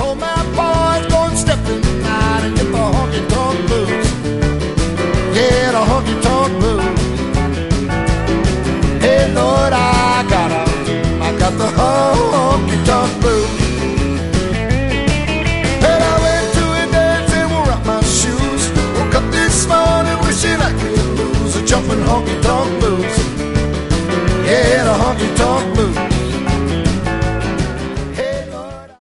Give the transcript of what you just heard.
old man boys going stepping out and get the honky-tonk blues. Yeah, the honky-tonk blues. Hey, Lord, I got the honky-tonk blues. And I went to a dance and wore out my shoes. Woke up this morning wishing I could lose a jumping honky-tonk